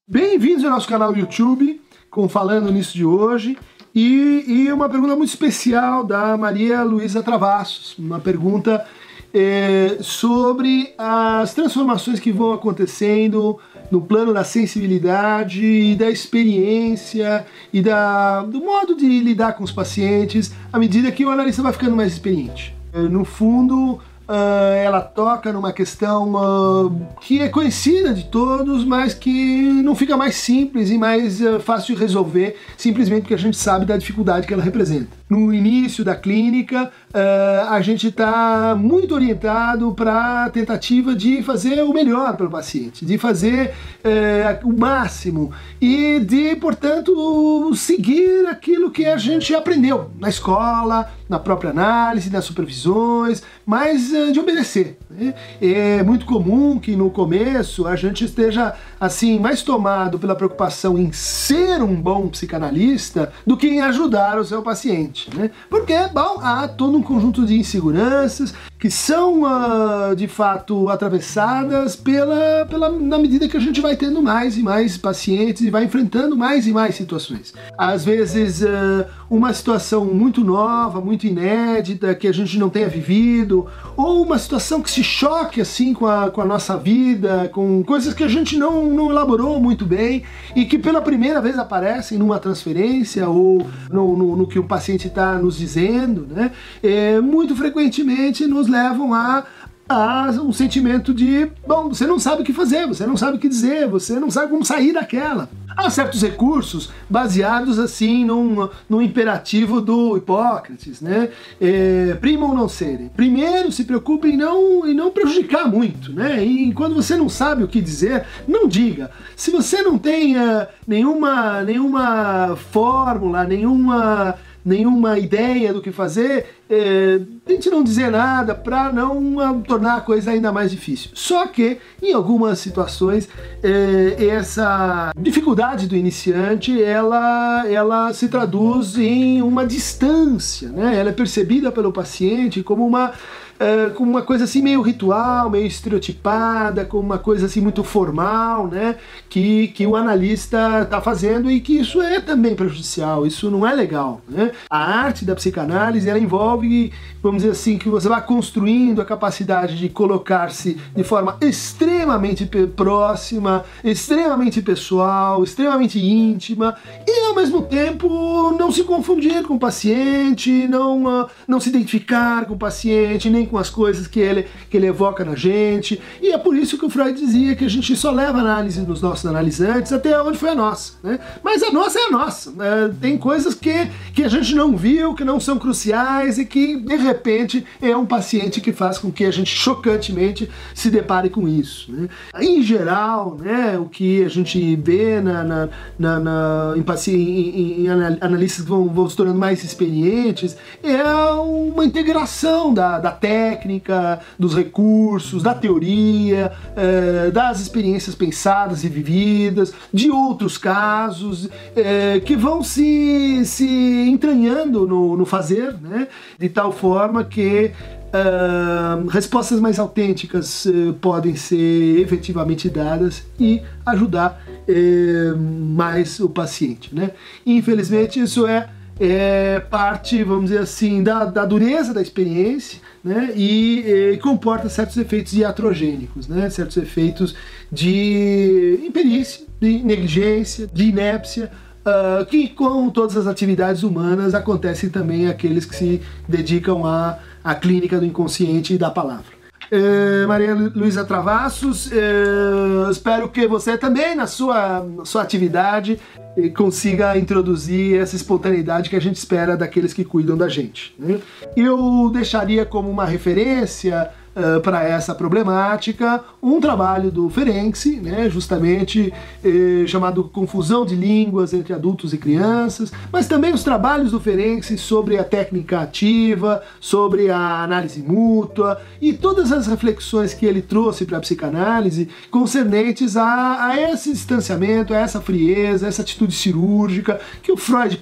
Bem-vindos ao nosso canal do YouTube, com Falando Nisso de hoje, e uma pergunta muito especial da Maria Luísa Travassos, uma pergunta sobre as transformações que vão acontecendo no plano da sensibilidade e da experiência e do modo de lidar com os pacientes à medida que o analista vai ficando mais experiente. No fundo, ela toca numa questão que é conhecida de todos, mas que não fica mais simples e mais fácil de resolver, simplesmente porque a gente sabe da dificuldade que ela representa. No início da clínica, a gente está muito orientado para a tentativa de fazer o melhor pelo paciente, de fazer o máximo e de, portanto, seguir aquilo que a gente aprendeu na escola, na própria análise, nas supervisões, mas de obedecer. É muito comum que no começo a gente esteja assim mais tomado pela preocupação em ser um bom psicanalista do que em ajudar o seu paciente, né? Porque, bom, há todo um conjunto de inseguranças que são de fato atravessadas na medida que a gente vai tendo mais e mais pacientes e vai enfrentando mais e mais situações. Às vezes uma situação muito nova, muito inédita, que a gente não tenha vivido, ou uma situação que se choque assim com a nossa vida, com coisas que a gente não elaborou muito bem e que pela primeira vez aparecem numa transferência ou no que o paciente está nos dizendo, né? Muito frequentemente nos levam a um sentimento de, bom, você não sabe o que fazer, você não sabe o que dizer, você não sabe como sair daquela. Há certos recursos baseados assim num imperativo do Hipócrates, né? Primum non cere. Primeiro se preocupe em não prejudicar muito, né? E quando você não sabe o que dizer, não diga. Se você não tem nenhuma fórmula, nenhuma ideia do que fazer, tente não dizer nada para não tornar a coisa ainda mais difícil. Só que, em algumas situações, essa dificuldade do iniciante, ela se traduz em uma distância, né? Ela é percebida pelo paciente como uma coisa assim meio ritual, meio estereotipada, como uma coisa assim muito formal, né? Que o analista está fazendo e que isso é também prejudicial, isso não é legal, né? A arte da psicanálise, ela envolve, vamos dizer assim, que você vai construindo a capacidade de colocar-se de forma extremamente próxima, extremamente pessoal, extremamente íntima e ao mesmo tempo não se confundir com o paciente, não se identificar com o paciente, nem com as coisas que ele evoca na gente. E é por isso que o Freud dizia que a gente só leva análise dos nossos analisantes até onde foi a nossa, né? Mas a nossa é a nossa, né? Tem coisas que a gente não viu, que não são cruciais e que de repente é um paciente que faz com que a gente chocantemente se depare com isso, né? Em geral, né, o que a gente vê em analistas que vão se tornando mais experientes é uma integração da técnica, dos recursos, da teoria, das experiências pensadas e vividas, de outros casos, que vão se entranhando no fazer, né? De tal forma que respostas mais autênticas podem ser efetivamente dadas e ajudar mais o paciente, né? Infelizmente isso é parte, vamos dizer assim, da dureza da experiência, né? E comporta certos efeitos iatrogênicos, né? Certos efeitos de imperícia, de negligência, de inépcia, que com todas as atividades humanas acontecem também aqueles que se dedicam à clínica do inconsciente e da palavra. Maria Luísa Travassos, espero que você também na sua atividade consiga introduzir essa espontaneidade que a gente espera daqueles que cuidam da gente, né? Eu deixaria como uma referência para essa problemática um trabalho do Ferenczi, né, justamente chamado Confusão de Línguas entre Adultos e Crianças, mas também os trabalhos do Ferenczi sobre a técnica ativa, sobre a análise mútua e todas as reflexões que ele trouxe para a psicanálise concernentes a esse distanciamento, a essa frieza, a essa atitude cirúrgica que o Freud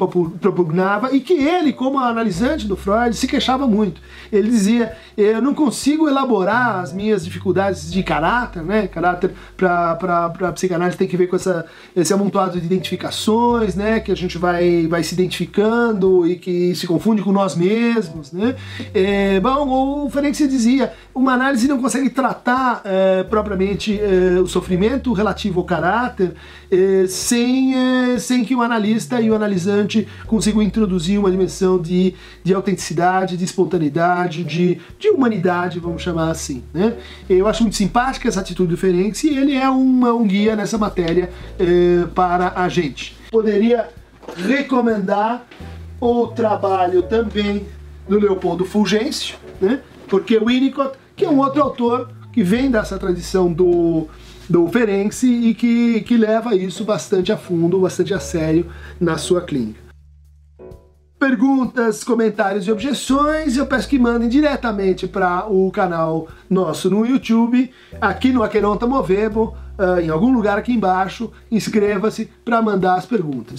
propugnava e que ele, como analisante do Freud, se queixava muito. Ele dizia: eu não consigo elaborar elaborar as minhas dificuldades de caráter, né? Caráter para psicanálise tem que ver com esse amontoado de identificações, né? Que a gente vai se identificando e que se confunde com nós mesmos, né? Bom, o Ferenczi dizia, uma análise não consegue tratar propriamente o sofrimento relativo ao caráter sem que o analista e o analisante consigam introduzir uma dimensão de autenticidade, de espontaneidade, de humanidade, vamos chamar assim, né? Eu acho muito simpática essa atitude do Ferenczi e ele é um guia nessa matéria para a gente. Poderia recomendar o trabalho também do Leopoldo Fulgêncio, né? Porque o Winnicott, que é um outro autor que vem dessa tradição do Ferenczi e que leva isso bastante a fundo, bastante a sério na sua clínica. Perguntas, comentários e objeções, eu peço que mandem diretamente para o canal nosso no YouTube, aqui no Aqueronta Movebo, em algum lugar aqui embaixo, inscreva-se para mandar as perguntas.